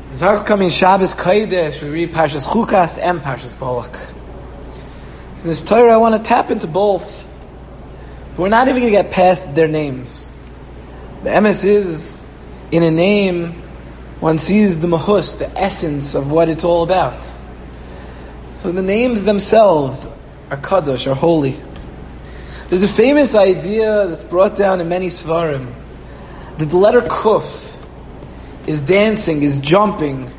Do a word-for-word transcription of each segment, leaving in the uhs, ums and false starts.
This upcoming Shabbos Kodesh, we read Parshas Chukas and Parshas Balak. So this Torah, I want to tap into both. But we're not even going to get past their names. The M S is, in a name, one sees the mahus, the essence of what it's all about. So the names themselves are kadosh, are holy. There's a famous idea that's brought down in many svarim that the letter kuf is dancing, is jumping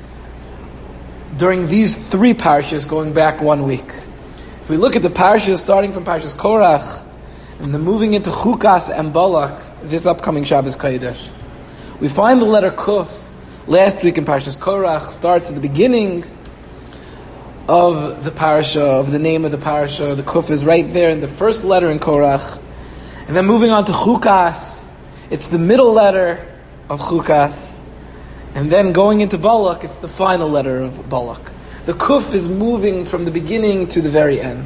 during these three parshas going back one week. If we look at the parshas starting from Parshas Korach and then moving into Chukas and Balak this upcoming Shabbos Kodesh, we find the letter Kuf last week in Parshas Korach starts at the beginning of the parasha, of the name of the parasha. The Kuf is right there in the first letter in Korach. And then moving on to Chukas, it's the middle letter of Chukas. And then going into Balak, it's the final letter of Balak. The Kuf is moving from the beginning to the very end.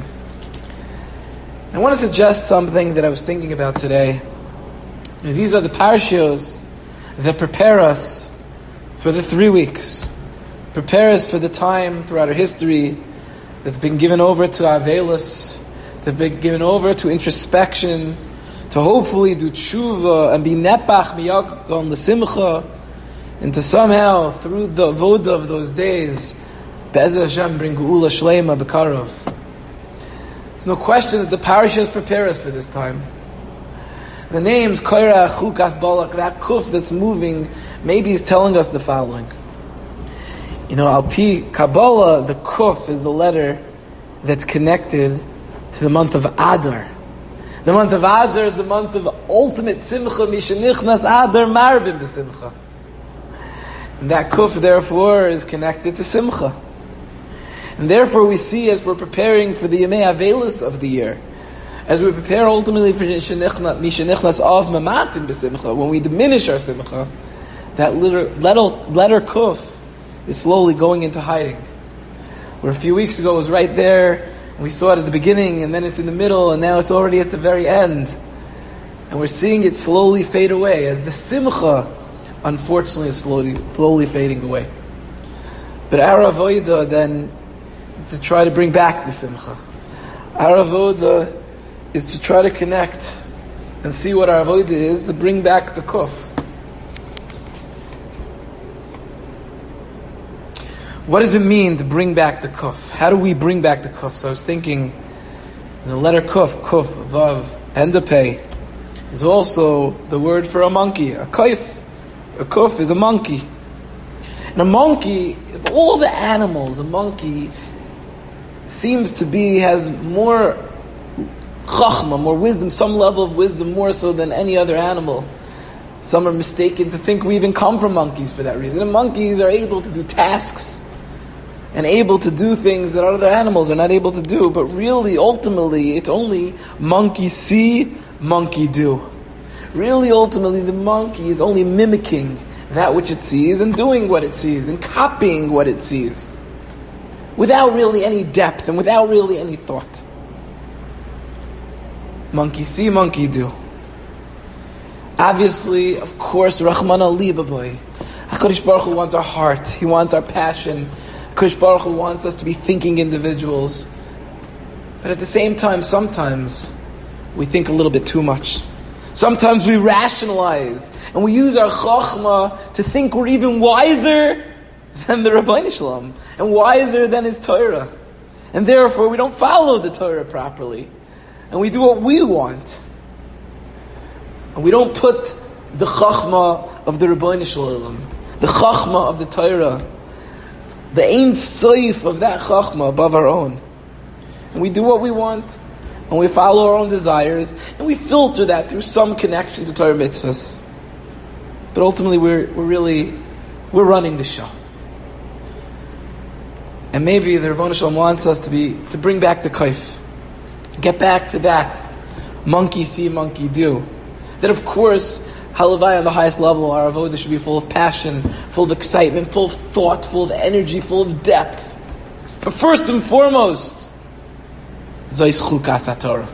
I want to suggest something that I was thinking about today. These are the parashos that prepare us for the three weeks. Prepare us for the time throughout our history that's been given over to Avelis, that's been given over to introspection, to hopefully do tshuva and be nepach miyagon l'simcha, and to somehow, through the avoda of those days, Be'ezer Hashem bring geula shleima b'karov. There's no question that the parashas prepare us for this time. The names Korach, Chukas, Balak, that kuf that's moving, maybe is telling us the following. You know, al pi Kabbalah, the kuf is the letter that's connected to the month of Adar. The month of Adar is the month of ultimate simcha, mishenichnas Adar marbim b'simcha. And that kuf, therefore, is connected to simcha. And therefore we see, as we're preparing for the Yemei Avelis of the year, as we prepare ultimately for Mishenichnas of Mamatim b'simcha, when we diminish our simcha, that letter, letter, letter kuf is slowly going into hiding. Where a few weeks ago it was right there, and we saw it at the beginning, and then it's in the middle, and now it's already at the very end. And we're seeing it slowly fade away, as the simcha, unfortunately, is slowly, slowly fading away. But our avoda then is to try to bring back the simcha. Our avoda is to try to connect and see what our avoda is, to bring back the kuf. What does it mean to bring back the kuf? How do we bring back the kuf? So I was thinking, in the letter kuf, kuf, vav, and the pei, is also the word for a monkey, a kaif. A kuf is a monkey. And a monkey, of all the animals, a monkey seems to be, has more chachma, more wisdom, some level of wisdom more so than any other animal. Some are mistaken to think we even come from monkeys for that reason. And monkeys are able to do tasks and able to do things that other animals are not able to do. But really, ultimately, it's only monkey see, monkey do. Really, ultimately, the monkey is only mimicking that which it sees and doing what it sees and copying what it sees without really any depth and without really any thought. Monkey see, monkey do. Obviously, of course, Rahman Ali Baboy. HaKadosh Baruch Hu wants our heart. He wants our passion. HaKadosh Baruch Hu wants us to be thinking individuals. But at the same time, sometimes we think a little bit too much. Sometimes we rationalize and we use our chachma to think we're even wiser than the Rabbeinu Shalom and wiser than his Torah. And therefore we don't follow the Torah properly. And we do what we want. And we don't put the chachma of the Rabbeinu Shalom, the chachma of the Torah, the ein soif of that chachma above our own. And we do what we want. And we follow our own desires, and we filter that through some connection to Torah mitzvahs. But ultimately, we're we're really we're running the show. And maybe the Rebbeinu Shalom wants us to be to bring back the kaif, get back to that monkey see, monkey do. That of course, halavai on the highest level, our avodah should be full of passion, full of excitement, full of thought, full of energy, full of depth. But first and foremost, Zois Chukas HaTorah.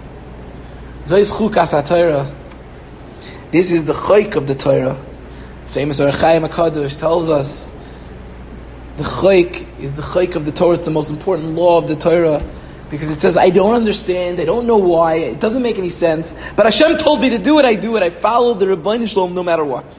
Zois Chukas HaTorah. This is the chayk of the Torah. famous Or Chaim HaKadosh tells us the chayk is the chayk of the Torah, it's the most important law of the Torah, because it says, I don't understand, I don't know why, it doesn't make any sense, but Hashem told me to do it, I do it, I follow the Rabbeinu Shalom no matter what.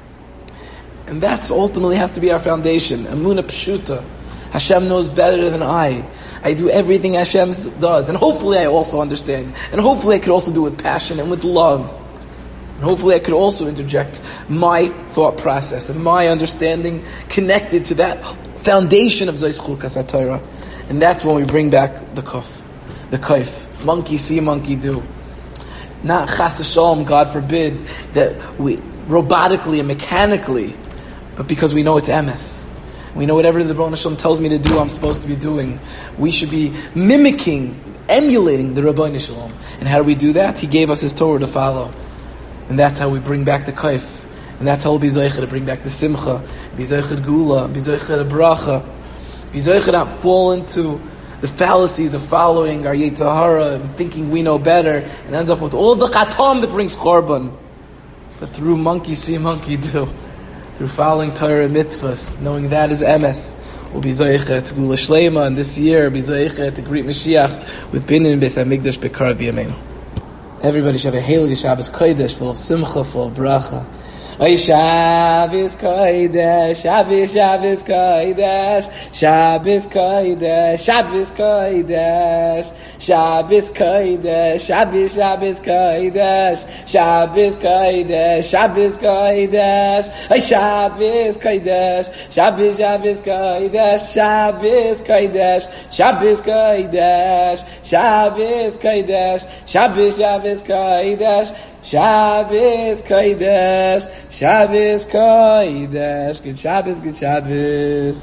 And that's ultimately has to be our foundation. Emunah Pshuta. Hashem knows better than I. I do everything Hashem does. And hopefully I also understand. And hopefully I could also do it with passion and with love. And hopefully I could also interject my thought process and my understanding connected to that foundation of Zos Chukas HaTorah. And that's when we bring back the kuf, the kaif. Monkey see, monkey do. Not chas v'shalom, God forbid, that we robotically and mechanically, but because we know it's emes. We know whatever the Rebbeinu Shalom tells me to do, I'm supposed to be doing. We should be mimicking, emulating the Rebbeinu Shalom. And how do we do that? He gave us His Torah to follow. And that's how we bring back the kaif. And that's how we'll be zoicha to bring back the simcha, be zoicha to gula, be zoicha to bracha, be zoicha to not fall into the fallacies of following our Yetzer Hara and thinking we know better and end up with all the chatam that brings korban. But through monkey see, monkey do. Through following Torah mitzvahs, knowing that is emes, we'll be zoicha to gula shleima, and this year be zoicha to greet Mashiach with binin beis hamikdash bekarav b'yameinu. Everybody should have a heilige Shabbos Kodesh, full of simcha, full of bracha. Oy Shabbos Kodesh, Shabbos, Shabbos Kodesh, Shabbos Kodesh, Shabbos Kodesh, Shabbos Kodesh, Shabbos, Shabbos Kodesh, Shabbos Kodesh, Shabbos Kodesh, Oy Shabbos Kodesh, Shabbos, Shabbos Kodesh, Shabbos Kodesh, Shabbos Kodesh, Shabbos Kodesh, Shabbos, Shabbos Kodesh, Shabbos Kodesh, Shabbos Kodesh, good Shabbos, good Shabbos.